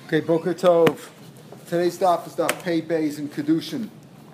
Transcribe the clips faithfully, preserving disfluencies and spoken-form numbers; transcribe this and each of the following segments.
Okay, Boker Tov. Today's stop is daf Pei Beis in Kedushin.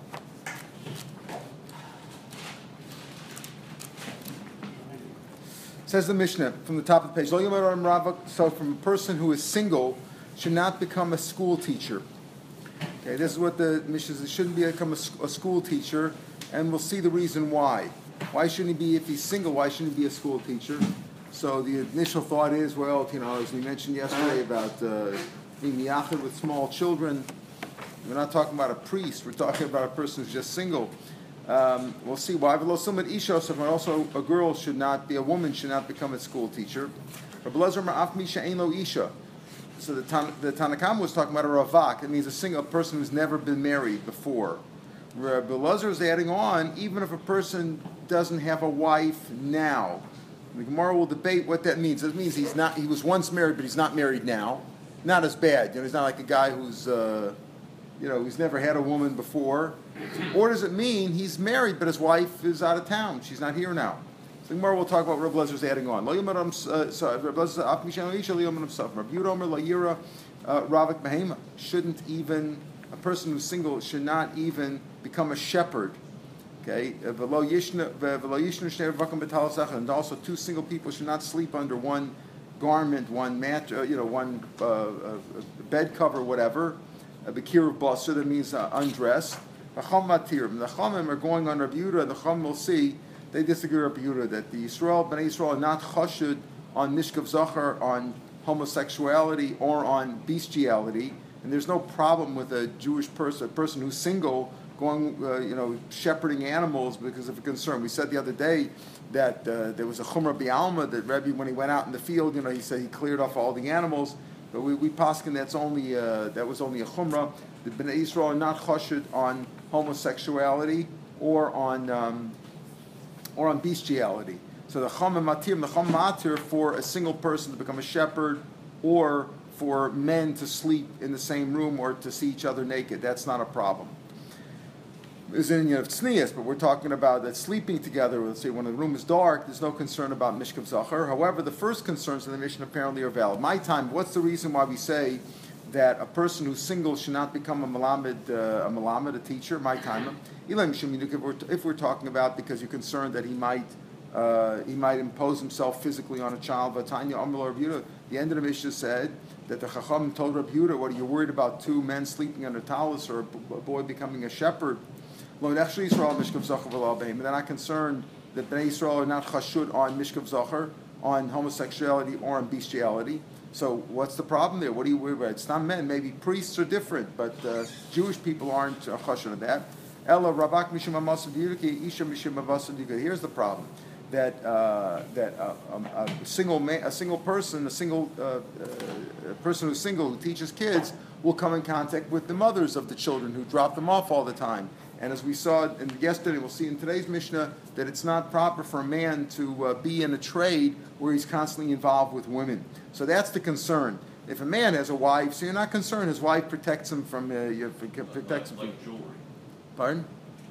Says the Mishnah from the top of the page. Lo yomer Am Rava. So, from a person who is single should not become a school teacher. Okay, this is what the Mishnah says. Shouldn't become a, a school teacher, and we'll see the reason why. Why shouldn't he be, if he's single? Why shouldn't he be a school teacher? So the initial thought is, well, you know, as we mentioned yesterday about uh, being miyachid with small children. We're not talking about a priest. We're talking about a person who's just single. Um, we'll see why. But also, a girl should not be, a woman should not become a school teacher. So the, Tan, the Tanakam was talking about a ravak. It means a single person who's never been married before. Rabbi Elazar is adding on, even if a person doesn't have a wife now. The Gemara will debate what that means. It means he's not. He was once married, but he's not married now. Not as bad. You know, he's not like a guy who's, uh, you know, who's never had a woman before. Or does it mean he's married, but his wife is out of town? She's not here now. So the Gemara will talk about what Rabbi Elazar's adding on. Shouldn't even a person who's single should not even become a shepherd. Okay, and also two single people should not sleep under one garment, one mat, uh, you know, one uh, uh, bed cover, whatever. A bekir of basar, that means uh, undress. The Chachamim are going on Rabbi Yehuda, and the Chachamim will see they disagree with Rabbi Yehuda that the Yisrael, Bnei Yisrael, are not chashud on mishkav zachar, on homosexuality or on bestiality, and there's no problem with a Jewish person, a person who's single, going, uh, you know, shepherding animals because of a concern. We said the other day that uh, there was a chumrah bi'alma that Rebbe, when he went out in the field, you know, he said he cleared off all the animals. But we, we paskin that's only uh, that was only a chumrah. The Bnei Yisrael are not chashud on homosexuality or on um, or on bestiality. So the chum matir, the chum matir for a single person to become a shepherd, or for men to sleep in the same room or to see each other naked. That's not a problem. Is in of tznius, but we're talking about that sleeping together. Let's say when the room is dark, there's no concern about mishkav zachar. However, the first concerns in the Mishnah apparently are valid. My time. What's the reason why we say that a person who's single should not become a malamed, uh, a malamed, a teacher? My time. If we're, if we're talking about because you're concerned that he might uh, he might impose himself physically on a child. Vatanya Amar Rabbi Yehuda. The end of the Mishnah said that the Chacham told Rabbi Yehuda, "What are you worried about? Two men sleeping under talus, or a boy becoming a shepherd?" And they're not concerned that Bnei Yisrael are not chashud on mishkav zachar, on homosexuality or on bestiality. So what's the problem there? What do you worry about? It's not men. Maybe priests are different, but uh, Jewish people aren't uh, chashud on that. Ella rabak mishum amasav isha mishum avasav. Here's the problem: that uh, that uh, um, a single man, a single person, a single uh, uh, a person who's single who teaches kids will come in contact with the mothers of the children who drop them off all the time. And as we saw in yesterday, we'll see in today's Mishnah that it's not proper for a man to uh, be in a trade where he's constantly involved with women. So that's the concern. If a man has a wife, so you're not concerned, his wife protects him from, uh, you protects him from... Like jewelry. Pardon?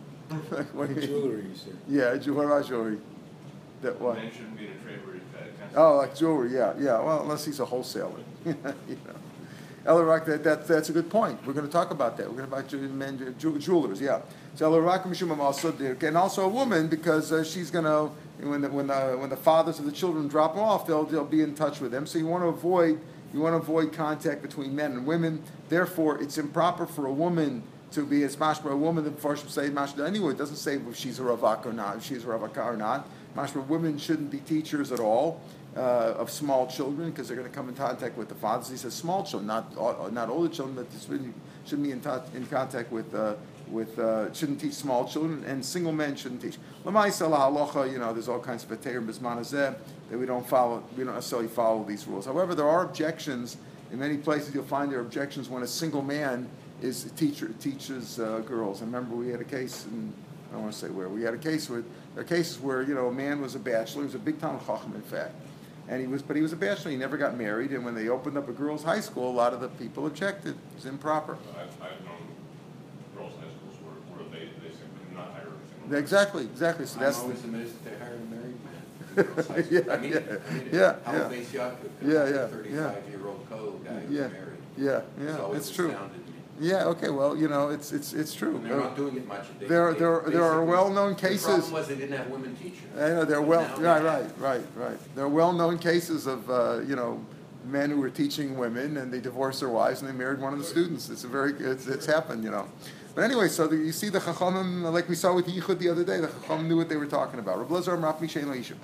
What do you mean? Jewelry, you said. Yeah, ju- what about jewelry? That what? Men shouldn't be in a trade where he's got to Oh, like jewelry, yeah, yeah. Well, unless he's a wholesaler. you know. Elarak, that, that, that's a good point. We're going to talk about that. We're going to talk about men, jewelers, yeah. So Elarak Mishum also, and also a woman, because uh, she's going to, when the, when the when the fathers of the children drop them off, they'll they'll be in touch with them. So you want to avoid you want to avoid contact between men and women. Therefore, it's improper for a woman to be as mashma a woman. The Farshim say mashma anyway. It doesn't say if she's a ravak or not, if she's a ravaka or not. Mashma women shouldn't be teachers at all. Uh, of small children, because they're going to come in contact with the fathers. He says small children, not uh, not older children, but this really shouldn't be in, t- in contact with uh, with uh, shouldn't teach small children, and single men shouldn't teach. L'maisa halacha, you know, there's all kinds of paterim bismanazeh that we don't follow. We don't necessarily follow these rules. However, there are objections in many places. You'll find there are objections when a single man is a teacher teaches uh, girls. I remember we had a case, in, I don't want to say where we had a case with there are cases where you know a man was a bachelor, he was a big town chacham in fact. And he was, but he was a bachelor. He never got married. And when they opened up a girls' high school, a lot of the people objected. It was improper. I've, I've known girls' high schools where, where they, they said, do not hire a single. Exactly, exactly. So that's I'm always amazed that they hired a married man. girls' high school. Yeah, I mean, yeah, I mean, yeah, how yeah. Mace Yaakov, Yeah, yeah, yeah. thirty-five-year-old co guy who's Yeah, married. yeah, It's yeah, always it's true. astounded me. Yeah, okay, well, you know, it's it's it's true. And they're not doing it much. They- There- they there- there are basically- well-known The cases- problem was they didn't have women teachers. I know there are But well, now they right, have. right, right, right. There are well-known cases of uh, you know men who were teaching women and they divorced their wives and they married one of the students. It's a very it's, it's happened, you know. But anyway, so the, you see the Chachamim, like we saw with Yichud the other day, the Chachamim knew what they were talking about. Reb Lezer Amar Mishain Leisha.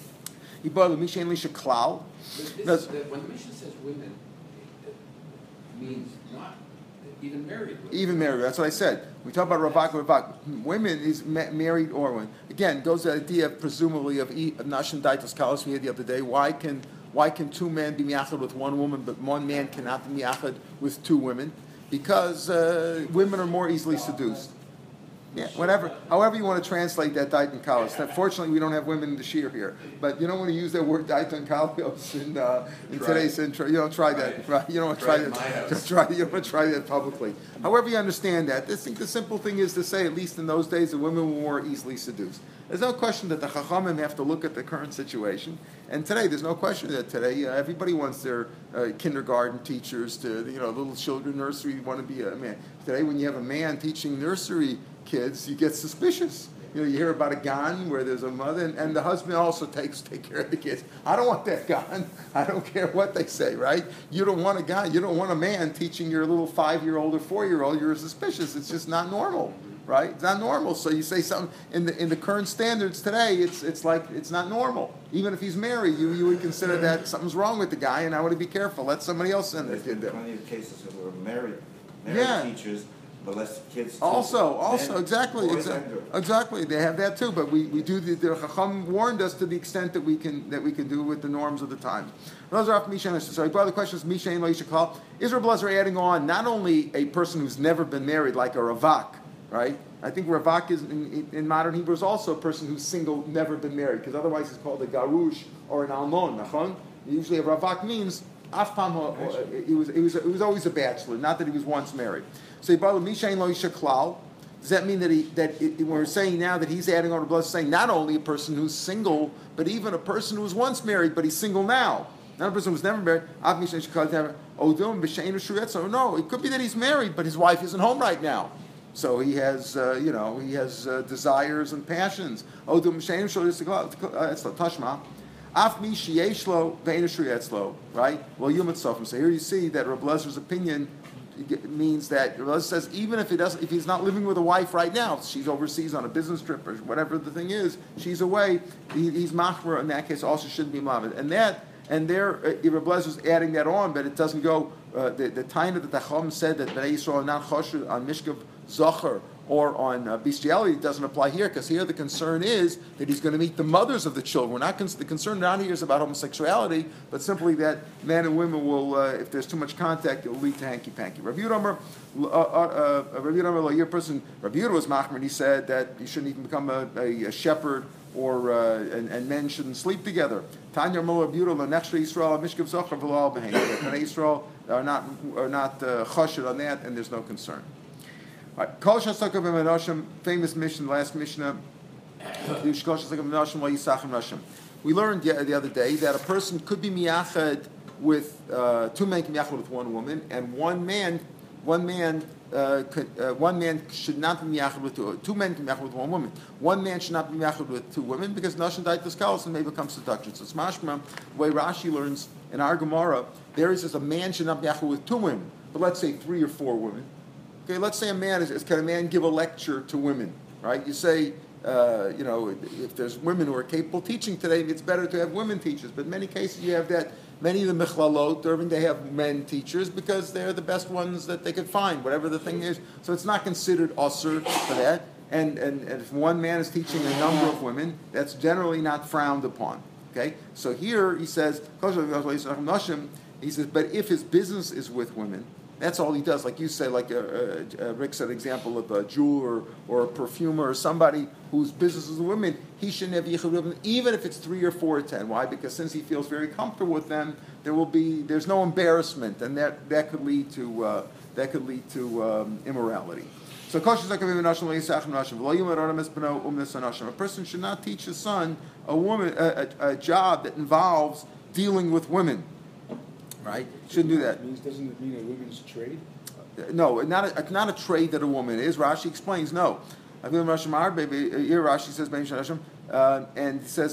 He bought the Mishain Leisha klal. But this That's- is, that when the mission says women, it it means not even married women. Even married, that's what I said. We talk about Ravak, Ravak. Women is ma- married or women. Again, goes to the idea, presumably, of, e- of Nashim Daitas Kalas we had the other day. Why can why can two men be miachad with one woman, but one man cannot be miachad with two women? Because uh, women are more easily seduced. Yeah, whatever. However you want to translate that Daitan Kalas. Fortunately, we don't have women in the shir here. But you don't want to use that word Daitan Kalas in, uh, in Try today's intro. You don't try that. Right. Right? You don't want to Try try it in that. my house. Just try. You don't want to try that publicly. However you understand that, I think the simple thing is to say, at least in those days, the women were more easily seduced. There's no question that the Chachamim have to look at the current situation. And today, there's no question that today uh, everybody wants their uh, kindergarten teachers to, you know, little children, nursery, want to be a man. Today, when you have a man teaching nursery kids, you get suspicious. You know, you hear about a gan where there's a mother, and, and the husband also takes take care of the kids. I don't want that gan. I don't care what they say, right? You don't want a guy. You don't want a man teaching your little five-year-old or four-year-old. You're suspicious. It's just not normal, right? It's not normal. So you say something in the in the current standards today. It's it's like it's not normal. Even if he's married, you you would consider that something's wrong with the guy, and I want to be careful. Let somebody else in there. There's been plenty of cases of where married, married Yeah. teachers molest kids too. Also, also, Men, exactly, boys exa- and girls. exactly. They have that too, but we, we do the, the Chacham warned us to the extent that we can that we can do with the norms of the time. So, by the question is Misha and Laisha Klal. Is Reb Lezer adding on not only a person who's never been married, like a Ravak, right? I think Ravak is in, in modern Hebrew is also a person who's single, never been married, because otherwise he's called a Garush or an Almon. Nachon? Usually a Ravak means Afpam, he was he was he was always a bachelor, not that he was once married. So Yibal Mishain Lo Isha Klal. Does that mean that he that it, when we're saying now that he's adding on to blood, saying not only a person who's single, but even a person who was once married but he's single now? Not a person who's never married. So no, it could be that he's married, but his wife isn't home right now. So he has, uh, you know, he has uh, desires and passions. Tashma. Af mi sheyeshlo ve'ein shriyetzlo, right? Well, Yom Tzofim. So here you see that Reb Lezer's opinion means that Reb Lezer says even if he doesn't, if he's not living with a wife right now, she's overseas on a business trip or whatever the thing is, she's away. He, he's machmer in that case also shouldn't be mamed. And that and there, uh, Reb Lezer's adding that on, but it doesn't go. Uh, the the time that the Chacham said that Bnei Yisrael are not choshev on mishkav zocher or on uh, bestiality, it doesn't apply here, because here the concern is that he's going to meet the mothers of the children. We're not con- the concern not here is about homosexuality, but simply that men and women will, uh, if there's too much contact, it will lead to hanky-panky. Rabbi Yehuda, uh, uh, uh, Rabbi Yehuda, your person, Rabbi Yehuda was machmer, and he said that you shouldn't even become a, a, a shepherd, or uh, and, and men shouldn't sleep together. Tanya Rabbi Yehuda, l'nechshe Yisrael, mishkav zocher v'lo b'hein. Bnei Yisrael are not are not uh, choshed on that, and there's no concern. Right. Kol Shasaka b'Menashim, famous mission, last Mishnah. We learned the, the other day that a person could be miyachad with uh, two men can be miyachad with one woman, and one man, one man, uh, could, uh, one man should not be miyachad with two. Two men can be miyachad with one woman. One man should not be miyachad with two women because nashim daitas kalos and may become seduction. So it's mashma. The way Rashi learns in our Gemara, there is just a man should not be miyachad with two women, but let's say three or four women. Okay, let's say a man is, is can a man give a lecture to women, right? You say, uh, you know, if there's women who are capable of teaching today, it's better to have women teachers. But in many cases, you have that. Many of the mechlalot, they have men teachers because they're the best ones that they could find, whatever the thing is. So it's not considered usher for that. And, and, and if one man is teaching a number of women, that's generally not frowned upon. Okay, so here he says, he says, but if his business is with women, that's all he does. Like you say, like uh, uh, uh, Rick said, an example of a jeweler or a perfumer or somebody whose business is with women, he shouldn't have yichud with them, even if it's three or four or ten. Why? Because since he feels very comfortable with them, there will be there's no embarrassment, and that, that could lead to uh, that could lead to um, immorality. So a person should not teach his son a woman a, a, a job that involves dealing with women. Right? Shouldn't do that. Means, doesn't it mean a women's trade? No, not a, not a trade that a woman is. Rashi explains no. I feel Rashi baby. Here Rashi says, uh, and it says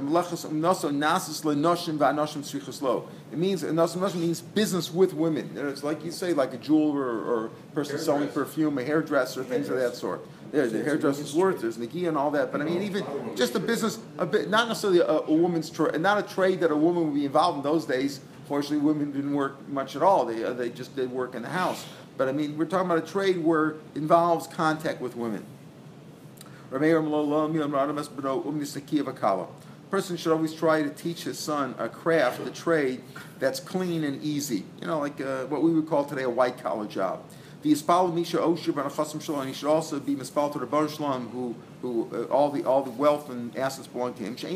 it means means business with women. It's like you say, like a jeweler or, or a person selling perfume, a hairdresser, things of that sort. There's the hairdresser's worth, there's Niki and all that. But I mean, even just a business, a bit, not necessarily a, a woman's trade, not a trade that a woman would be involved in those days. Fortunately, women didn't work much at all. They uh, they just did work in the house. But I mean, we're talking about a trade where it involves contact with women. A person should always try to teach his son a craft, a trade that's clean and easy. You know, like uh, what we would call today a white collar job. The Yispal Misha Osher and he should also be Mispal to the Baruch Shalom, who who uh, all the all the wealth and assets belong to him.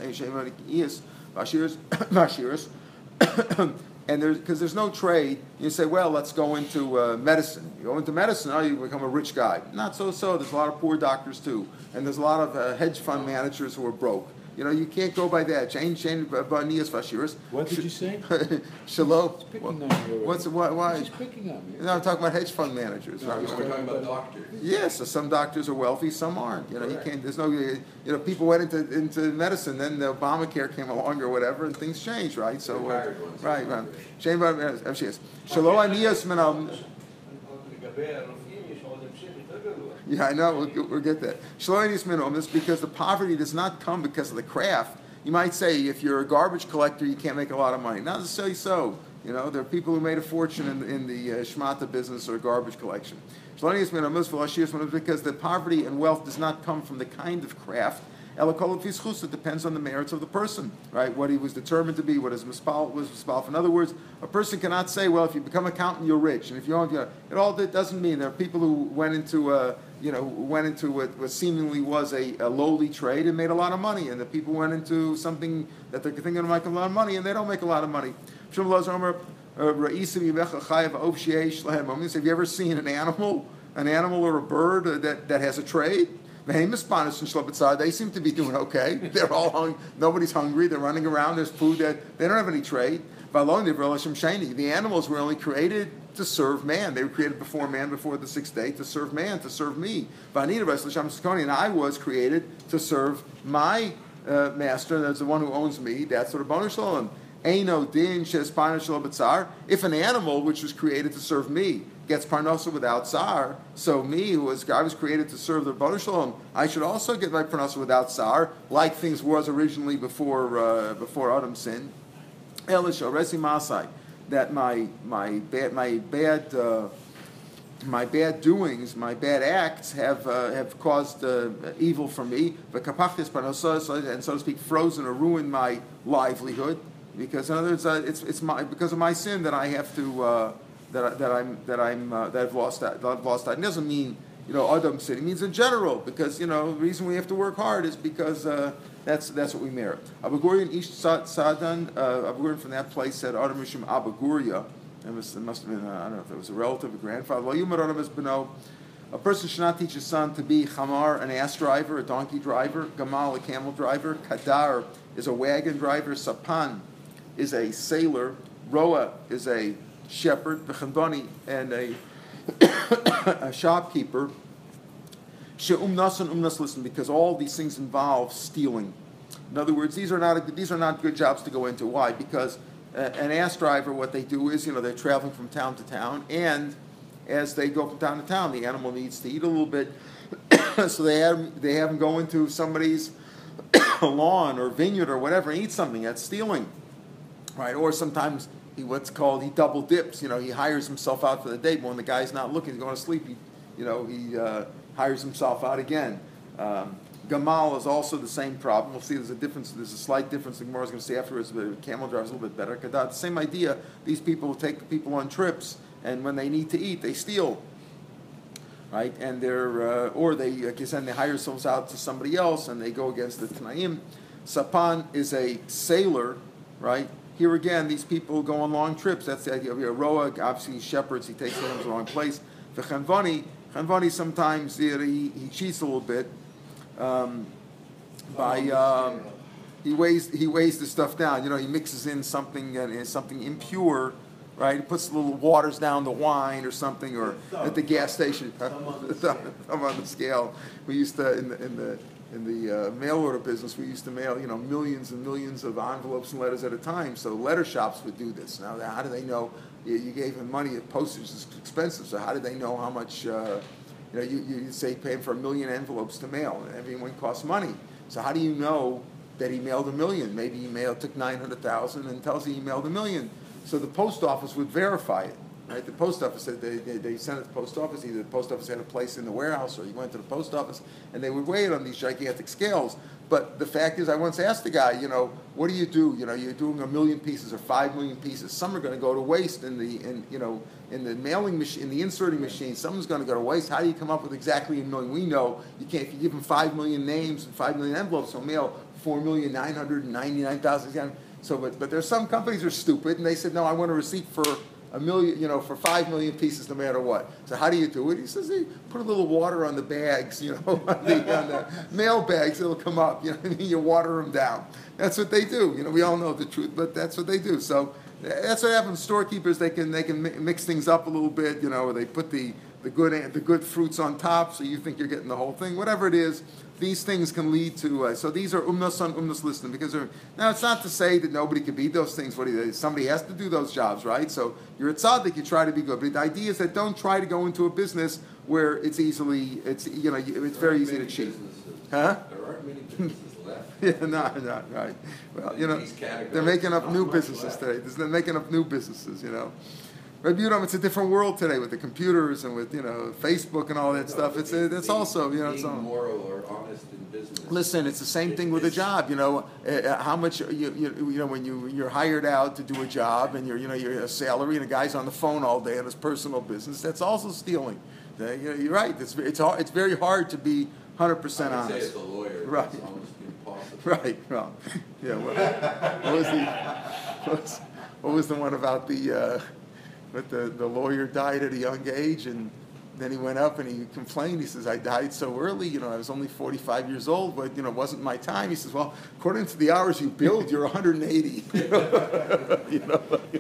And there's because there's no trade. You say, well, let's go into uh, medicine. You go into medicine, oh, you become a rich guy. Not so. So there's a lot of poor doctors too, and there's a lot of uh, hedge fund managers who are broke. You know, you can't go by that. Chain, chain, barnias, fashiras. What did you say? Shalom. He's picking on me already. What's why? why? He's picking on me. No, I'm talking about hedge fund managers. No, Right? he's We're talking about doctors. Yes, so some doctors are wealthy, some aren't. You know, Correct. you can't. There's no. You know, people went into into medicine, then the Obamacare came along or whatever, and things changed, right? So, uh, Retired ones. right, right. Shame about it. She is. Shalom aniyas minam. Yeah, I know. We'll, get- we'll get that. Shalom aniyas minam. This because the poverty does not come because of the craft. You might say if you're a garbage collector, you can't make a lot of money. Not necessarily so. You know, there are people who made a fortune in, in the uh, shmata business or garbage collection. Because the poverty and wealth does not come from the kind of craft. It depends on the merits of the person, right? What he was determined to be, what his mispal was mispal. In other words, a person cannot say, well, if you become accountant, you're rich, and if you don't, you know, it all it doesn't mean. There are people who went into a, you know, went into what, what seemingly was a, a lowly trade and made a lot of money, and the people went into something that they're thinking to make a lot of money, and they don't make a lot of money. Have you ever seen an animal, an animal or a bird uh, that, that has a trade? They seem to be doing okay. They're all hung. Nobody's hungry. They're running around. There's food. That they don't have any trade. The animals were only created to serve man. They were created before man, before the sixth day, to serve man, to serve me. And I was created to serve my uh, master. That's the one who owns me. That's what Rabbanu Shalom. Eino din shes parnasa b'tzar. If an animal which was created to serve me gets parnasa without tsar, so me, who was I was created to serve the Rabbanu Shalom, I should also get my parnasa without tsar, like things was originally before uh, before Adam sinned. Elisha resi masai, that my my bad my bad. Uh, My bad doings, my bad acts have uh, have caused uh, evil for me, and so to speak, frozen or ruined my livelihood. Because in other words, uh, it's it's my because of my sin that I have to uh, that I, that I'm that I'm uh, that I've lost that, that I've lost that. It doesn't mean you know Adam sin. It means in general because you know the reason we have to work hard is because uh, that's that's what we merit. Abu Gurion Ish Sadan uh, Abu Gurion from that place said Adam Rishim Abu Guria. It, was, it must have been, uh, I don't know if it was a relative, a grandfather. A person should not teach his son to be chamar, an ass driver, a donkey driver, gamal, a camel driver, kadar is a wagon driver, sapan is a sailor, roa is a shepherd, v'chandani, and a, a shopkeeper. She'umnas and umnas, listen, because all these things involve stealing. In other words, these are not these are not good jobs to go into. Why? Because Uh, an ass driver, what they do is, you know, they're traveling from town to town, and as they go from town to town, the animal needs to eat a little bit, so they have they have them go into somebody's lawn or vineyard or whatever and eat something. That's stealing, right? Or sometimes he what's called he double dips. You know, he hires himself out for the day, but when the guy's not looking, he's going to sleep. He, you know, he uh, hires himself out again. Um, Gamal is also the same problem. We'll see there's a difference, there's a slight difference. The Gemara is going to say afterwards, but camel driver is a little bit better. Kadat, the same idea. These people take people on trips, and when they need to eat, they steal. Right? And they're, uh, or they, like you said, they hire themselves out to somebody else, and they go against the Tanaim. Sapan is a sailor, right? Here again, these people go on long trips. That's the idea of here. Roa, obviously, shepherds, he takes them to the wrong place. V'chanvani, Chanvani sometimes you know, he, he cheats a little bit um, by um, he weighs he weighs the stuff down. You know, he mixes in something uh, something impure, right? He puts little waters down the wine or something, or at the gas station. Thumb on the Thumb thumb on the scale. We used to in the in the in the uh, mail order business. We used to mail you know millions and millions of envelopes and letters at a time. So letter shops would do this. Now, how do they know? You, you gave them money. Postage is expensive. So how do they know how much? Uh, you know, you you say pay him for a million envelopes to mail. And everyone costs money. So how do you know that he mailed a million? Maybe he mailed took nine hundred thousand and tells you he mailed a million. So the post office would verify it, right? The post office said they, they, they sent it to the post office. Either the post office had a place in the warehouse, or you went to the post office, and they would weigh it on these gigantic scales. But the fact is, I once asked the guy, you know, what do you do? You know, you're doing a million pieces or five million pieces. Some are going to go to waste in the, in you know, in the mailing machine, in the inserting machine. Someone's going to go to waste. How do you come up with exactly a million? We know you can't. If you give them five million names and five million envelopes, they'll mail four million nine hundred ninety-nine thousand. So, but but there's some companies that are stupid, and they said, no, I want a receipt for a million, you know, for five million pieces, no matter what. So how do you do it? He says, hey, put a little water on the bags, you know, on the, on the mail bags, it'll come up. You know what I mean? You water them down. That's what they do. You know, we all know the truth, but that's what they do. So that's what happens. Storekeepers, they can they can mix things up a little bit, you know, they put the the good the good fruits on top, so you think you're getting the whole thing. Whatever it is, these things can lead to. Uh, so these are umnos on umnos listing because they're, now it's not to say that nobody can be those things. What do you, somebody has to do those jobs, right? So you're a tzaddik, you try to be good, but the idea is that don't try to go into a business where it's easily it's you know it's very easy to cheat. Huh? There aren't many businesses left. Yeah, no, no, right. Well, you know, These categories, they're making up not new much businesses left. today. They're making up new businesses, you know. Rabbi Yudam, it's a different world today with the computers and with, you know, Facebook and all that stuff. It's a, it's Being- also, you know, it's being all. moral or honest in business. Listen, it's the same thing with a It's- job. You know, uh, uh, how much you, you you know when you you're hired out to do a job and you're you know you're a salary and a guy's on the phone all day on his personal business. That's also stealing. Uh, you know, you're right. It's it's hard, it's very hard to be one hundred percent I would say honest. as a lawyer, Right. it's almost impossible. Right. Well, yeah. What, what was the what was, what was the one about the uh, but the the lawyer died at a young age and then he went up and he complained. He says, I died so early, you know, I was only forty-five years old, but, you know, it wasn't my time. He says, well, according to the hours you billed, you're one hundred eighty. You know, you know,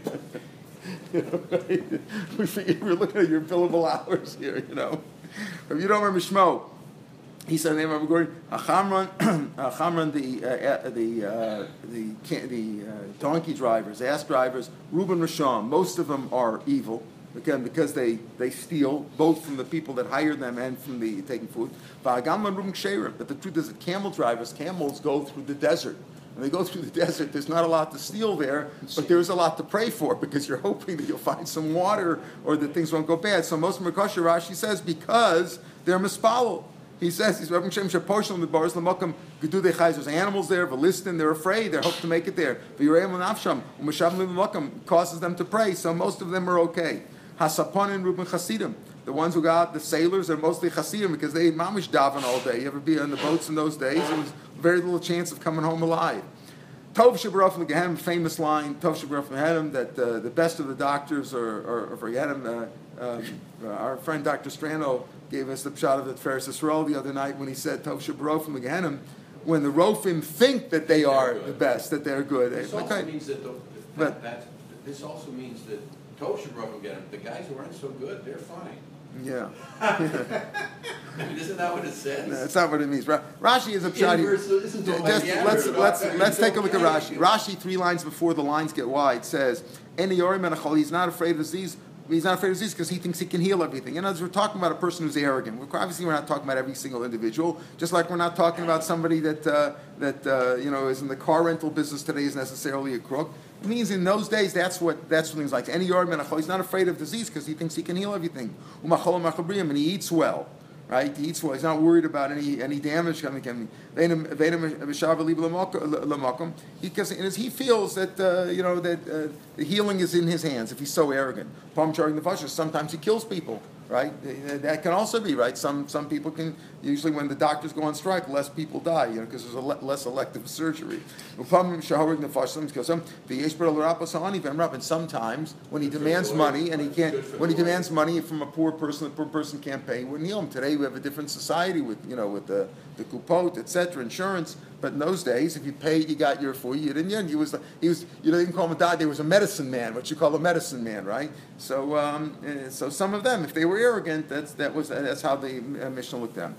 you know, right? we figure we're looking at your billable hours here, you know. If you don't remember Shmo, he said, name of Gordon, Achamran, Achamran, the uh, the uh, the can- the uh, donkey drivers, ass drivers, Reuben Rasham, most of them are evil. Again, because they, they steal both from the people that hire them and from the taking food. But the truth is that camel drivers, camels go through the desert. When they go through the desert, there's not a lot to steal there, but there's a lot to pray for because you're hoping that you'll find some water or that things won't go bad. So most Merkosha Rashi says because they're mispalel. He says, he's Rabbi Shem Shaposhel in the Baris Lamakam, Gedu de Chai, there's animals there, Velistin, they're afraid, they hope to make it there. V'yureim l'nafsham, u'mashavim l'makam, causes them to pray, so most of them are okay. Hasaponin Reuben Chasidim, the ones who got the sailors are mostly Chasidim because they mamish daven all day. You ever be on the boats in those days? There was very little chance of coming home alive. Tov Shabaraf Gehenim, famous line, Tov Shabaraf Gehenim, that uh, the best of the doctors are, are, are for Gehenim. Uh, um, uh, our friend Doctor Strano gave us the shot of the Ferris Yisrael the other night when he said Tov Shabaraf Gehenim, when the Rofim think that they are the best, that they're good. This Okay. also means that, the, But- that, that this also means that Tov should rub again. The guys who aren't so good, they're fine. Yeah. I mean, isn't that what it says? No, that's not what it means. Ra- Rashi is a pshat. Inverse, this is the Just way the let's average let's doctor let's is take a look at okay. Rashi. Rashi, three lines before the lines get wide, says, "Any yorim menachol." He's not afraid of disease. He's not afraid of disease because he thinks he can heal everything. In other words, we're talking about a person who's arrogant. We're, obviously, we're not talking about every single individual. Just like we're not talking about somebody that uh, that uh, you know is in the car rental business today is necessarily a crook. It means in those days that's what that's what things like. Any yorim menachol. He's not afraid of disease because he thinks he can heal everything. Umachol machabriyim, and he eats well. Right, he eats well. He's not worried about any any damage coming to him. Because he feels that uh, you know that uh, the healing is in his hands. If he's so arrogant, sometimes he kills people. right? That can also be, right? Some some people can, usually when the doctors go on strike, less people die, you know, because there's a le- less elective surgery. And sometimes when he Good for demands the money lawyer. and he can't, Good for when he the lawyer. demands money from a poor person, the poor person can't pay, he wouldn't heal him. Today we have a different society with, you know, with the, the kupot, et cetera, insurance. But in those days, if you paid, you got your food. You didn't. You know, he was, he was. You know, they didn't call him a doctor. He was a medicine man, what you call a medicine man, right? So, um, eh, so some of them, if they were arrogant, that's that was that's how the uh, Mishnah looked at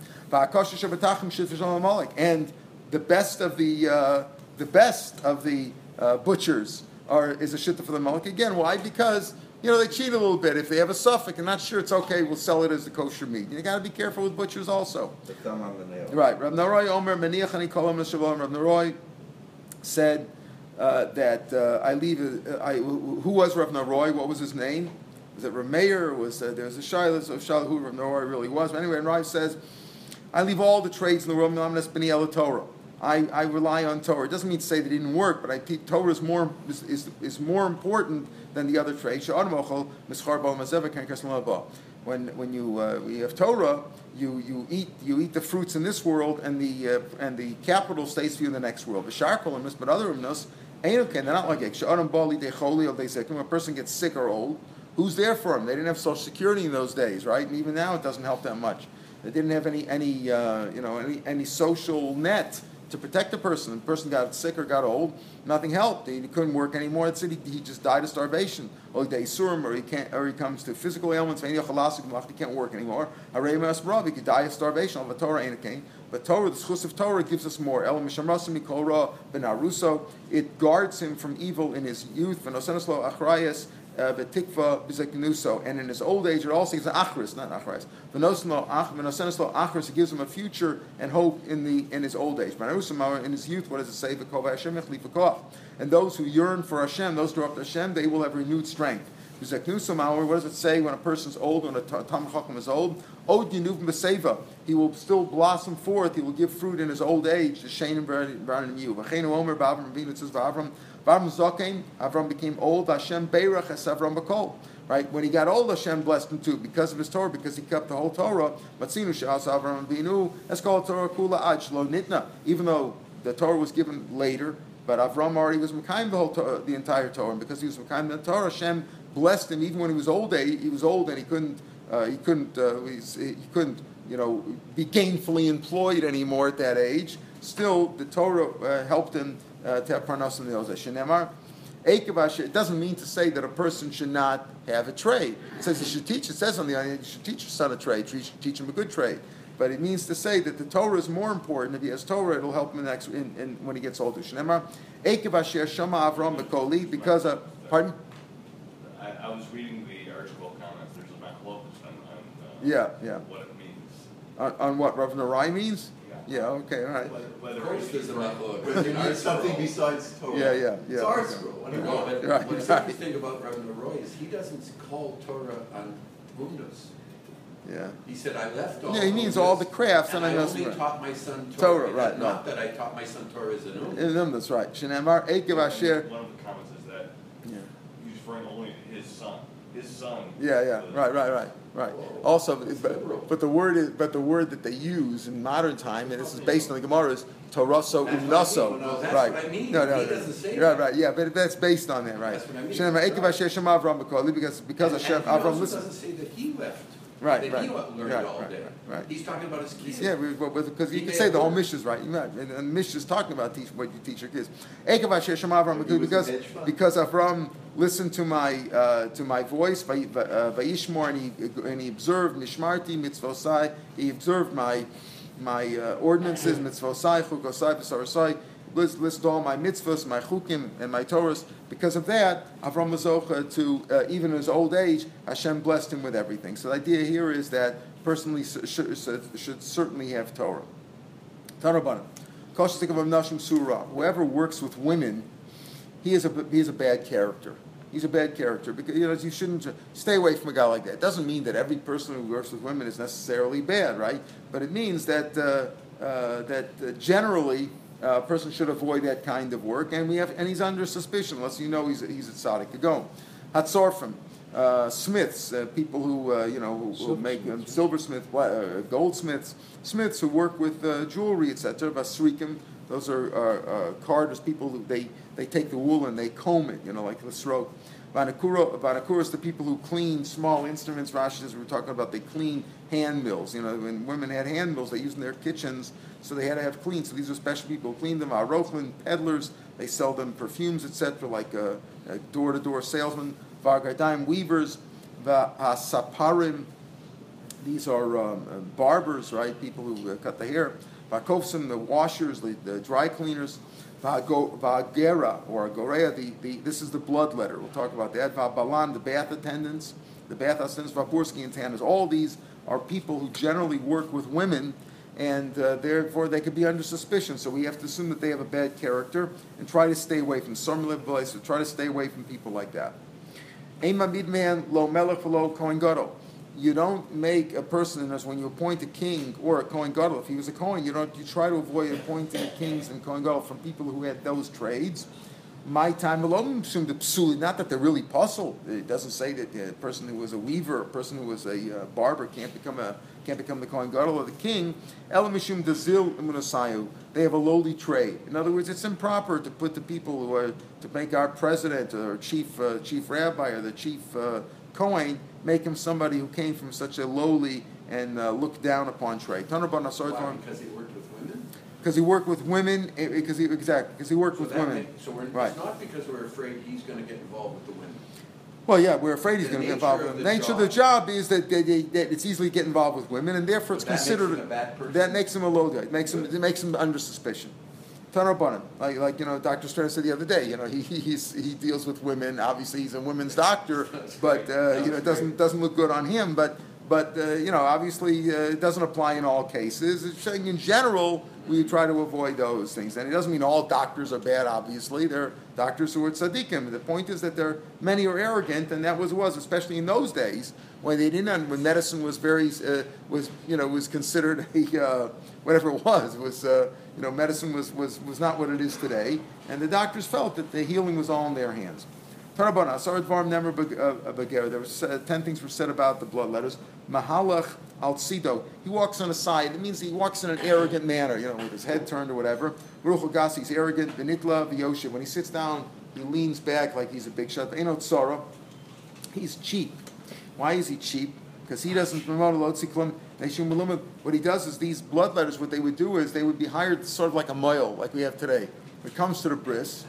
them. And the best of the uh, the best of the uh, butchers are is a shitta for the Malek. Again, why? Because you know they cheat a little bit. If they have a suffix and not sure it's okay, we'll sell it as the kosher meat. You got to be careful with butchers also. The thumb on the nail. Right. Rav Naroi Omer Meniach Ani Kolam Shalom. Rav Naroi said uh, that uh, I leave. Uh, I, who was Rav Naroi? What was his name? Was it Rav Meir? Was uh, there was a shilas of Shal who Rav Naroi really was? But anyway, and Rav says, I leave all the trades in the world. Namnas B'nei El Torah. I, I rely on Torah. It doesn't mean to say that it didn't work, but I think Torah is more is, is, is more important than the other trades. When when you uh, when you have Torah, you, you eat you eat the fruits in this world, and the uh, and the capital stays for you in the next world. But other umnos ain't okay. They're not like it. When a person gets sick or old, who's there for him? They didn't have Social Security in those days, right? And even now, it doesn't help that much. They didn't have any any uh, you know any any social net to protect the person. The person got sick or got old, nothing helped. He, he couldn't work anymore. That's it. He, he just died of starvation. Or he or he can't, or he comes to physical ailments. He can't work anymore. He could die of starvation. But Torah, the schus of Torah gives us more. It guards him from evil in his youth. Uh, and in his old age, it also is achris, not achris. Achris, it gives him a future and hope in the in his old age. In his youth, what does it say? And those who yearn for Hashem, those who are up to Hashem, they will have renewed strength. What does it say when a person's old, when a Talmid Chacham is old? Od yinuv b'seva. He will still blossom forth. He will give fruit in his old age. The shein and v'ranim yu. V'cheinu omer b'Avram Avinu. It says v'Avram. Avram Zokein, Avram became old. Hashem beirach es Avram b'kol. Right? When he got old, Hashem blessed him too because of his Torah, because he kept the whole Torah. Matzinu she'as Avram Avinu. That's called Torah kula ad shlo nitna. Even though the Torah was given later, but Avram already was mekayim the whole Torah, the entire Torah, and because he was mekayim the Torah, Hashem blessed him even when he was old. He was old and he couldn't. Uh, he couldn't. Uh, he, he couldn't. You know, be gainfully employed anymore at that age. Still, the Torah uh, helped him uh, to have parnas in the Ozeh. Shenemar, it doesn't mean to say that a person should not have a trade. It says he should teach. It says on the ayah, you should teach your son a trade. You should teach him a good trade. But it means to say that the Torah is more important. If he has Torah, it'll help him in, next, in, in when he gets older. Shenemar, Avram Bekoli, because of pardon. I, I was reading the article comments. There's a machlokus on, on uh, Yeah, yeah. what it means. On, on what Rav Narai means? Yeah. Yeah. Okay. All right. Whether, Of whether course, there's a machloek. Whether you need something besides Torah. Yeah. Yeah. Yeah. It's our scroll. No, but Right, what's right. interesting about Rabbi Roy is he doesn't call Torah on Mundus. Yeah. He said, I left all Yeah, he means Mundus, all the crafts, and and I I must- only right. taught my son Torah, Torah. right, Not no. that I taught my son Torah as an Umm. In them, that's right. Shenemar Ekev Asher. One of the comments is that Yeah. he's referring only to his son. His son. Yeah. Yeah. was- Right. Right. Right. Right. Whoa, Also, that's but, liberal. but the word is, but the word that they use in modern time, and this is based on the Gemara, is Toraso That's what I Umnaso. mean. No, that's Right. what I mean. No, no, He no. doesn't say Right. that. Right. Yeah, but that's based on that, right? That's what I mean. Shenemar Ekev Asher Shema Avram B'Koli, because because And- Hashem and he Avram also listened. doesn't say that he left. Right, That right, he learned right, all right, day. right, right. He's talking about his kids. Yeah, because you He can may say have the whole learned. Mishnah is right. Right. And, and Mishnah is talking about teach, what you teach your kids. Ekev Asher Shema Avram He was a because hedge fund. because Avram listened to my uh, to my voice, Vay- uh, Vayishmor, and he and he observed Mishmarti Mitzvosai. He observed my my uh, ordinances, Mitzvosai, Chukosai, V'Sarosai. List, list all my mitzvahs, my chukim, and my Torahs. Because of that, Avram was zocha to, uh, even in his old age, Hashem blessed him with everything. So the idea here is that personally should, should, should certainly have Torah. Tarabanan. Kosher of Nashim Surah. Whoever works with women, he is a he is a bad character. He's a bad character because you know you shouldn't stay away from a guy like that. It doesn't mean that every person who works with women is necessarily bad, right? But it means that uh, uh, that uh, generally. Uh, a person should avoid that kind of work, and we have, and he's under suspicion, unless you know he's a, he's a tzaddik. Go, Hatzorfim. uh, smiths, uh, people who uh, you know who, who make um, silversmith, uh, goldsmiths, smiths who work with uh, jewelry, et cetera. Vasrikim, those are uh, uh, carders, people who they, they take the wool and they comb it, you know, like the throat. Vanakura, Vanakura is the people who clean small instruments. Rashi says we were talking about they clean hand mills. You know, when women had hand mills, they used in their kitchens, so they had to have clean. So these are special people who clean them. Arochlin, peddlers, they sell them perfumes, et cetera, like a, a door-to-door salesman. Vargadaim, weavers. Vasaparim, these are um, uh, barbers, right? People who uh, cut the hair. Vakovsim, the washers, the, the dry cleaners. Vagera or Gorea, the, the this is the bloodletter. We'll talk about that. Vabalan, the bath attendants, the bath attendants. Vabursky and Tanners. All these are people who generally work with women, and uh, therefore they could be under suspicion. So we have to assume that they have a bad character and try to stay away from some so try to stay away from people like that. Ema midman lo melech lo kohen gadol. You don't make a person, as when you appoint a king or a Kohen Gadol, if he was a Kohen, you don't. You try to avoid appointing kings and Kohen Gadol from people who had those trades. My time alone assumed the psuli, not that they're really puzzled. It doesn't say that a person who was a weaver, a person who was a uh, barber can't become a can't become the Kohen Gadol or the king. Elamishum dezil imunasayu. They have a lowly trade. In other words, it's improper to put the people who are to make our president or chief uh, chief rabbi or the chief uh, Kohen, make him somebody who came from such a lowly and uh, looked down upon trade. Why? Because he worked with women? Because he worked with women, eh, because he, exactly, because he worked So with that women. make- So we're, Right. it's not because we're afraid he's gonna get involved with the women. Well, yeah, we're afraid he's The going to get nature involved of with them. the The nature of the job. job is that, they, they, that it's easily get involved with women, and therefore it's But that makes considered him a bad person? that makes him a low guy. It makes him it makes him under suspicion. Tanarbanim, like like you know, Doctor Stern said the other day. You know, he he he's, he deals with women. Obviously, he's a women's doctor, That's but great. uh, That you know, was it doesn't great. doesn't look good on him. But but uh, you know, obviously, uh, it doesn't apply in all cases. It's saying in general, we try to avoid those things, and it doesn't mean all doctors are bad. Obviously, there are doctors who are tzaddikim. The point is that there many are arrogant, and that was was especially in those days when they didn't when medicine was very uh, was you know was considered a uh, whatever it was was. Uh, You know, medicine was, was, was not what it is today, and the doctors felt that the healing was all in their hands. Tarabana, Saradvarm Nemer Bagera. There was uh, ten things were said about the bloodletters. Mahalach al Sido. He walks on a side. It means he walks in an arrogant manner, you know, with his head turned or whatever. Ruch Gasi, he's arrogant. Benitla Vyosha. When he sits down, he leans back like he's a big shot. Enot Sora. He's cheap. Why is he cheap? Because he doesn't promote Lotziklum. What he does is these bloodletters, what they would do is they would be hired sort of like a moil, like we have today. When it comes to the bris,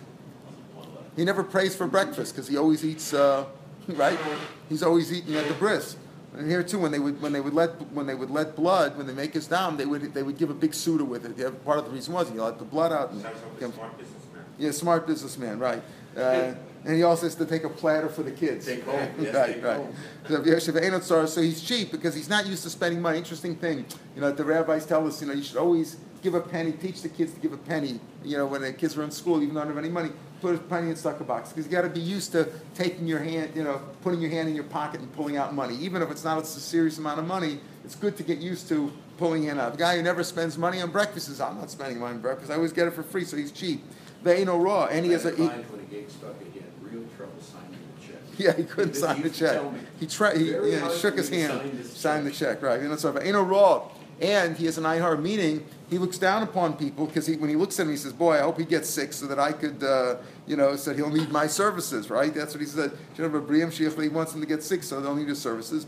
he never prays for breakfast because he always eats, uh, right? He's always eating at the bris. And here too, when they would when they would let when they would let blood, when they make his down, they would they would give a big suda with it. Part of the reason was he let the blood out. And, Smart businessman. yeah, smart businessman, right? Uh, and he also has to take a platter for the kids. Take home, yes, right, take right. home. So Yosef Einot Sar, so he's cheap because he's not used to spending money. Interesting thing, you know, the rabbis tell us, you know, you should always give a penny, teach the kids to give a penny. You know, when the kids are in school, even though they don't have any money, put a penny in stuck a box because you got to be used to taking your hand, you know, putting your hand in your pocket and pulling out money, even if it's not a serious amount of money. It's good to get used to pulling it out. The guy who never spends money on breakfast says, "I'm not spending money on breakfast. I always get it for free." So he's cheap. They ain't no raw, and he has a. He, When he gave stuck, he had real trouble signing the check. Yeah, he couldn't He sign the used to check. tell me. He tried. He, Very yeah, hard he shook for his me to hand, sign this signed the check. check. Right. You know, so ain't no raw. And he has an einhar, meaning he looks down upon people because he, when he looks at him, he says, "Boy, I hope he gets sick so that I could, uh, you know, so he'll need my services." Right. That's what he said. He wants him to get sick, so they'll need his services.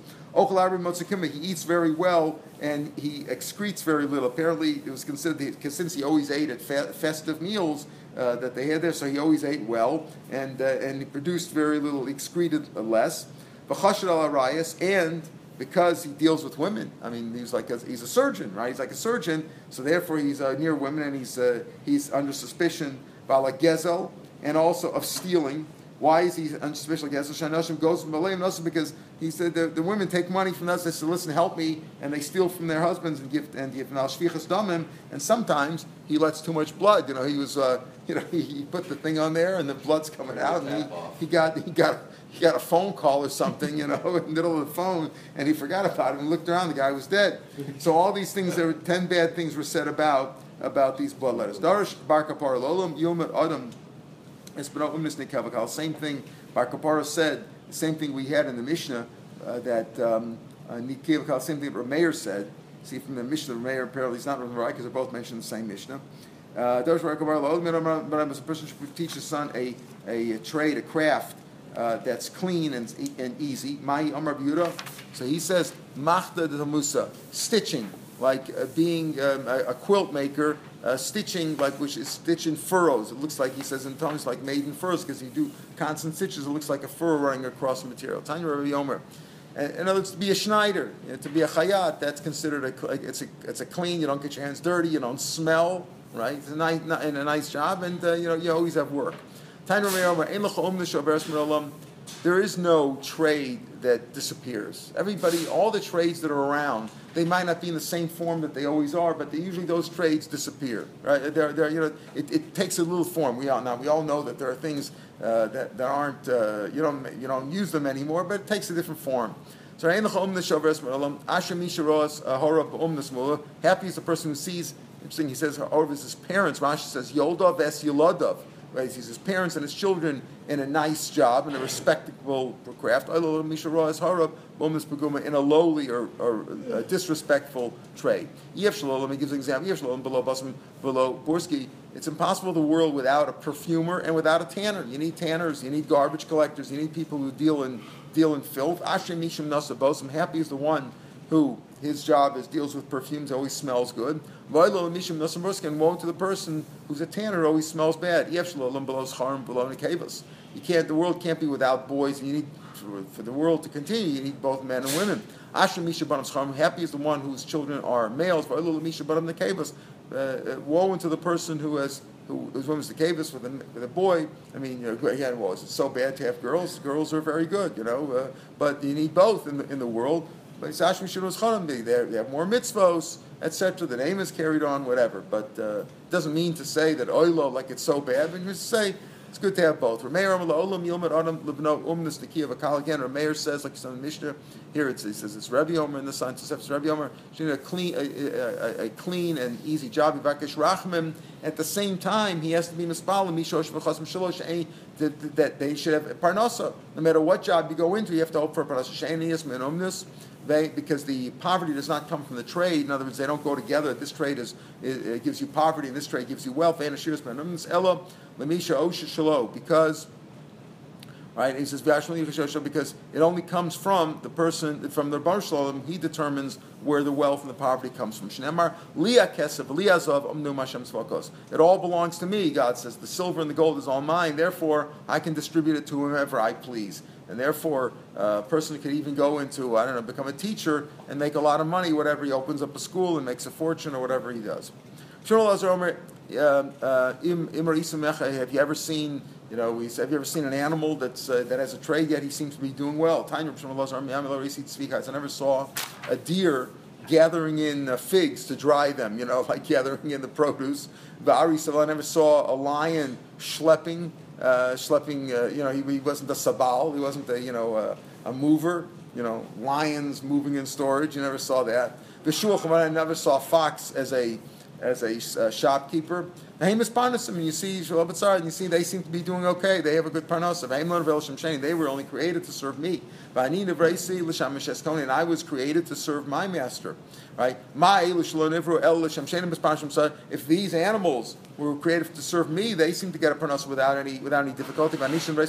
He eats very well and he excretes very little. Apparently, it was considered because since he always ate at fe- festive meals. Uh, that they had there, so he always ate well, and uh, and he produced very little, he excreted less. V'chashad al arayas, and because he deals with women, I mean, he's like a, he's a surgeon, right? He's like a surgeon, so therefore he's uh, near women, and he's uh, he's under suspicion. Bala gezel, and also of stealing. Why is he under suspicion? Gezel shanoshim goes from Balaam Noshim because he said the, the women take money from us. They say, "Listen, help me," and they steal from their husbands and give and give al shvichas damim. And sometimes he lets too much blood. You know, he was uh, you know he, he put the thing on there and the blood's coming out, and he, he got he got he got a phone call or something, you know, in the middle of the phone, and he forgot about it and looked around. The guy was dead. So all these things, there were ten bad things were said about about these bloodletters. Darish bar kapar lolam yom adam. Same thing Bar Kapara said The same thing we had in the Mishnah uh, that um, uh, Nikiv Kal, same thing that Rameir said. See, from the Mishnah, Rameir apparently is not right because they're both mentioned in the same Mishnah. Uh, but a person should teach his son a, a, a trade, a craft uh, that's clean and, and easy. Mai Amar Yehuda. So he says, Machta de Musa, stitching, like uh, being um, a, a quilt maker, uh, stitching, like which is stitching furrows. It looks like, he says in tongues, like made in furrows, because you do constant stitches. It looks like a furrow running across the material. Tanya Rabbi Yomer. In other words, to be a Schneider, you know, to be a Chayat, that's considered a, it's a, it's a clean. You don't get your hands dirty. You don't smell. Right, it's a nice, and a nice job, and uh, you know you always have work. There is no trade that disappears. Everybody, all the trades that are around, they might not be in the same form that they always are, but they, usually those trades disappear. Right? They're, they're, you know, it, it takes a little form. We all now we all know that there are things uh, that, that aren't uh, you don't you don't use them anymore, but it takes a different form. So happy is the person who sees. Interesting, he says, over his parents, Rashi says, Yoldov es Yolodov. Right? He sees his parents and his children in a nice job, in a respectable craft. In a lowly or, or uh, disrespectful trade. Yev Shalom, he gives an example. Yev Shalom, below Basm, below Bursky. It's impossible the world without a perfumer and without a tanner. You need tanners, you need garbage collectors, you need people who deal in deal in filth. Asher Mishim Nasa Bosim, happy is the one who his job is deals with perfumes, always smells good. And woe to the person who's a tanner, always smells bad. You can't. The world can't be without boys. And you need for, for the world to continue. You need both men and women. Happy is the one whose children are males. Uh, woe unto the person who has who is women's the kavis with a with a boy. I mean, you know, again, well, is it so bad to have girls? Girls are very good, you know. Uh, but you need both in the in the world. But it's Ashmi Shirus Chanam, they have more mitzvos, et cetera. The name is carried on, whatever. But uh, it doesn't mean to say that oilo, like it's so bad, but just say it's good to have both. Rameir Rameir says, like it's on the Mishnah, here it says it's Rabbi Omer in the sign, it's Rabbi Omer, she need a clean, a, a, a clean and easy job. At the same time, he has to be mispal that they should have parnasa. No matter what job you go into, you have to hope for parnasa. They, because the poverty does not come from the trade. In other words, they don't go together. This trade is it gives you poverty, and this trade gives you wealth. Because, right? He says because it only comes from the person, from the Bar Shalom. He determines where the wealth and the poverty comes from. Shnemar liya kesef liyazav omnu Hashem tzvakos. It all belongs to me. God says the silver and the gold is all mine. Therefore, I can distribute it to whomever I please. And therefore, uh, a person could even go into, I don't know, become a teacher and make a lot of money, whatever. He opens up a school and makes a fortune or whatever he does. Have you ever seen, you know, have you ever seen an animal that's uh, that has a trade yet he seems to be doing well? I never saw a deer gathering in uh, figs to dry them, you know, like gathering in the produce. I never saw a lion schlepping. Uh, schlepping, uh, you know, he, he wasn't a sabal, he wasn't a, you know, a, a mover, you know, lions moving in storage, you never saw that. The shulchan, I never saw fox as a as a uh, shopkeeper. Nahimus Parnasim, and you see Shalabatzar, and you see they seem to be doing okay. They have a good Parnasim. They were only created to serve me. And I was created to serve my master. Right? If these animals were created to serve me, they seem to get a Parnasim without any without any difficulty.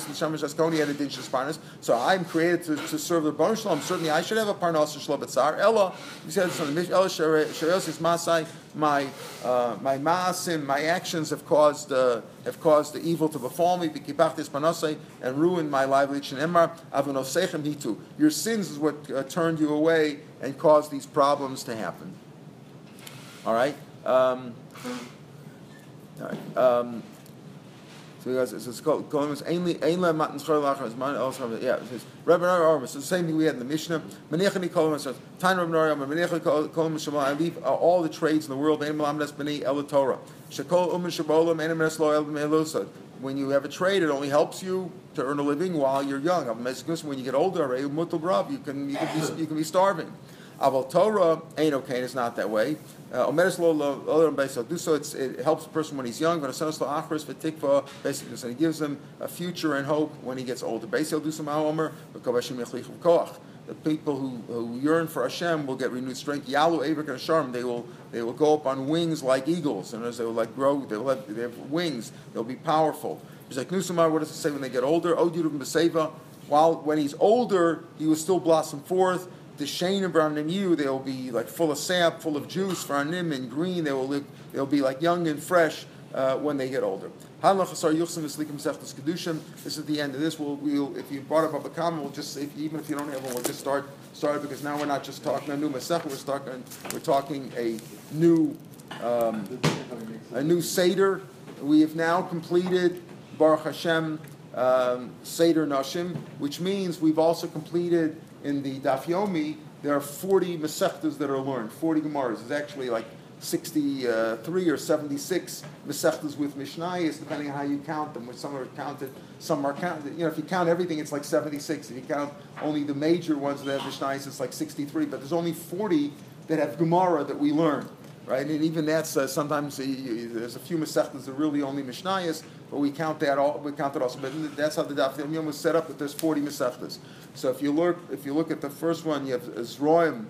So I'm created to, to serve the Baruch Shalom. Certainly I should have a Parnasim Shalabatzar. Ella, he said this on the Mishnah, Masai, my uh, my maasim, my actions have caused uh, have caused the evil to befall me, and ruined my livelihood. Your sins is what uh, turned you away and caused these problems to happen. All right. Um, all right. Um, so guys, it's called ainly ainla matan schar lachar. Yeah, it says Rabbi Nari. So the same thing we had in the Mishnah. Manichani kol says Tan Rabbi Nari. Manichani kol kol mishmal. I leave uh, all the trades in the world. Ein malamdas b'nei el Torah. Shekol umin shabolam ein menes lo el melusad. When you have a trade, it only helps you to earn a living while you're young. When you get older, you can you can be you can be starving. Aval Torah ain't okay. It's not that way. Omeres lo lo lo do so. It's, it helps a person when he's young. But asanos lo achris v'tikva. Basically, so he gives him a future and hope when he gets older. Basically, do some ha'omer. The people who, who yearn for Hashem will get renewed strength. Yalu Avik and Sharm, they will they will go up on wings like eagles, and as they will like grow, they will have, they have wings. They'll be powerful. He's like Nusamar. What does it say when they get older? Odudum B'Seva. While when he's older, he will still blossom forth. The Shane and Brown you, they will be like full of sap, full of juice. For Anim and green, they will look, they'll be like young and fresh uh, when they get older. This is the end of this. We'll, we'll if you brought up Baba Kama, we'll just if, even if you don't have one, we'll just start start because now we're not just talking a new Masech, we're talking we're talking a new um, a new Seder. We have now completed Baruch Hashem um, Seder Nashim, which means we've also completed in the Daf Yomi. There are forty Masechtas that are learned, forty Gemaras. It's actually like sixty-three or seventy-six Masechtas with Mishnayos, depending on how you count them. Some are counted, some are counted. You know, if you count everything, it's like seventy-six. If you count only the major ones that have Mishnayos, it's like sixty-three. But there's only forty that have Gemara that we learn, right? And even that's uh, sometimes uh, you, there's a few Masechtas that are really only Mishnayos, but we count that all. We count it also. But that's how the Daf Yomi was set up. That there's forty Masechtas. So if you look, if you look at the first one, you have Zroim,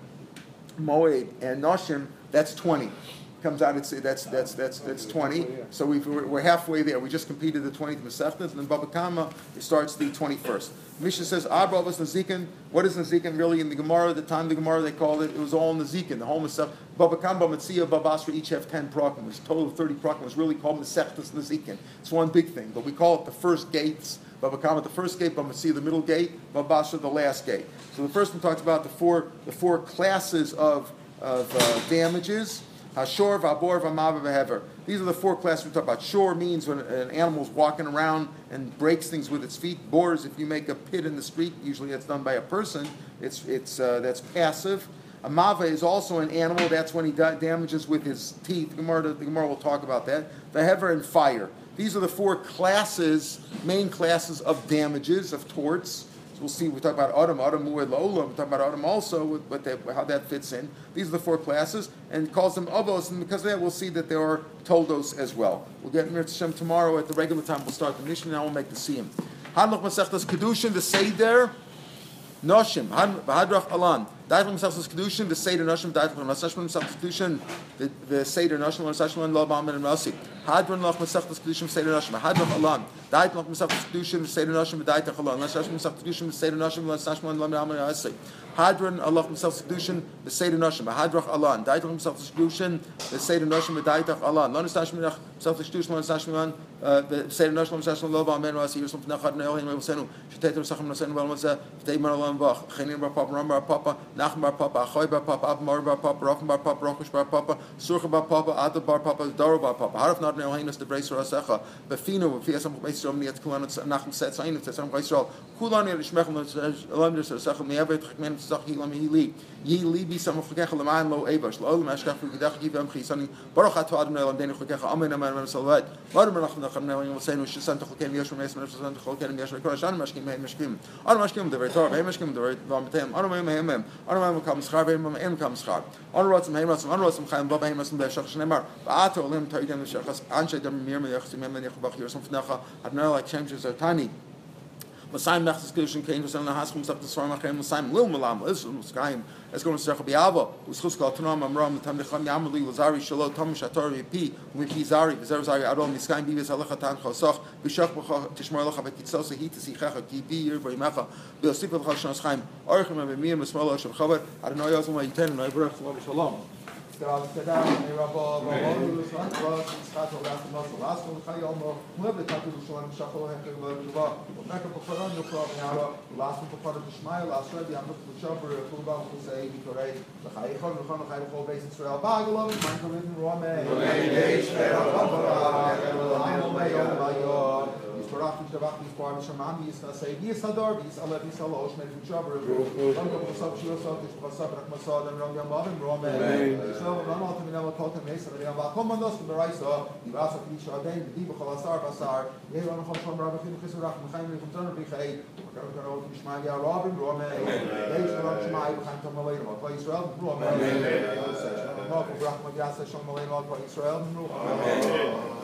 Moed, and Noshim. That's twenty. Comes out, it's that's that's that's that's twenty. So we've, we're halfway there. We just completed the twentieth Masechtas, and then Baba Kama it starts the twenty-first. Mishnah says, "Arba'avos Nazikin." What is Nazikin really in the Gemara? At the time of the Gemara they called it. It was all Nazikin. The whole Masech. Baba Kama, Matzia, Baba Basra each have ten prakim. It's a total of thirty prakim. It's really called Masechtas Nazikin. It's one big thing, but we call it the first gates. Baba Kama the first gate, Baba Matzia the middle gate, Baba Basra the last gate. So the first one talks about the four the four classes of of uh, damages. Hashor, Vabor, Vamav, Vahever. These are the four classes we talk about. Shor means when an animal is walking around and breaks things with its feet. Bor is if you make a pit in the street. Usually that's done by a person. It's it's uh, that's passive. A mava is also an animal. That's when he da- damages with his teeth. The Gemara, the Gemara will talk about that. Vahever and fire. These are the four classes, main classes of damages, of torts. We'll see. We talk about Adam, Adam Mu'ed La'olam. We talk about Adam also, with, with that, how that fits in. These are the four classes, and he calls them Avos, and because of that, we'll see that there are Toldos as well. We'll get Mir Hashem tomorrow at the regular time. We'll start the Mishnah, now we'll make the Siyum. Hanloch Masechtas Kedushin, the Seder, Noshim, Hadrach Alan. Daitlam Masechtas Kedushin, the Seder Noshim, Daitlam Masechtas Kedushin, the the Seder Noshim, Masechtas Lo Ba'amen and Rasi. Hadron Loch Masechtas Kedushin, Seder Noshim, Hadrach Alan. Daitlam Masechtas Kedushin, the Seder Noshim, Daitach Alan. Masechtas Kedushin, the Seder Noshim, Masechtas Lo Ba'amen and Rasi. Hadron Allah Masechtas Kedushin, the Seder Noshim, Hadrach Alan. Daitlam Masechtas Kedushin, the Seder Noshim, Daitach Alan. Lo Nistashminach Masechtas Kedushin, Lo Nistashminach the Seder Noshim, Masechtas Lo Ba'amen and Rasi. Yusuf Nachad Ne'ohin Me'osenu. Shetetem Sachem Nosenu Balmazeh. V'teiman Alam Vach. Chenin Bar Papa, Ram Bar Papa, Nachman Bar Papa, Achoy Bar Papa, Abmar Bar Papa, Rachman Bar Papa, Rochush Bar Papa, Surcha Bar Papa, Adab Bar Papa, Daro Bar Papa. Haraf Nad Ne'ohinus the Bracer Asecha. Befino, B'fiasam B'Yisrael, Niyat Kulan, Nachman Set Zayin, Tzam B'Yisrael. Kulan Yishmechem, Elam Yisrael, Sechel, Me'avet, Chakmen, Tzach, Hilam, Hili. Yi Libi, Sam Chukecha, Leman, Lo Ebash, Lo Olam, Ashkach, V'Gedach, Yivam, Chisani, Baruch Ato Adam Ne'elam, Deni Chukecha, Amen, Amen, Amen, Salvat. Baruch Menachem, Nachem, Ne'elam, Yosenu, Shisan, Tuchken, Yeshua, Me'esman, Shisan, Tuchken, Yeshua, Korash, An Mashkim, Hein Mashkim, An Mashkim, the very Torah, Hein Mashkim, the very Vamatem, An Mashkim, Hein Mem, An Mashkim, Kam Schar, Hein Mem, Ein Kam Schar. An Ratzim, Hein Ratzim, An Ratzim, Chaim, Baba, Hein Ratzim, Be'eshach, Shneimar, Ba'ato, Olim, Ta'idem, Shechas, Anshe, Dem, Mir, Me'echsim, Mem, Yechubach, Yersom, Fnecha, Adnel, like Shem, Zertani. Masayim Mechas Kedushin Kein V'Sem Nahaskum Sak T'Svarim Achem Masayim Lil Malam Israel Muskayim Es Gom Secha B'Yava U'Schus Kol Tanam Amram Tam Necham Yamali Lazari Shalo Tam Shator Yipi U'Mipi Zari V'Zer Zari Adol Miskayim B'Yis Halecha Tan Chosach B'Shach B'Cha Tishmar Lecha V'Kitzos Hita Sichecha Ki B'Yir V'Yimecha B'Yosif V'Cha Shnas Chaim Orichem V'Miyim V'Smol Hashem Chavar Adonai Yozum V'Yiten V'Yibrech Shalom Shalom Barach Shabach Yisbar Shaman Yisna say Yisadar Yisalev Yisalosh Med Shabar Rangam Musab Shirosot Yisbasab Rakmasad and Rangam Mavim Rome Yisrael Ramat Minam Kotam Mesa Yam Komandos Baraisa Yivasa Kisha Adain Diba Khalasar Basar Yeron Khasham Rabin Khisurach Mkhaim Khumtan Bikhay Karol Mishmaya Rabin Rome Yisrael Shmai Khantam Malay Israel Rome Rahmat Yasa Shom Malay Israel Rome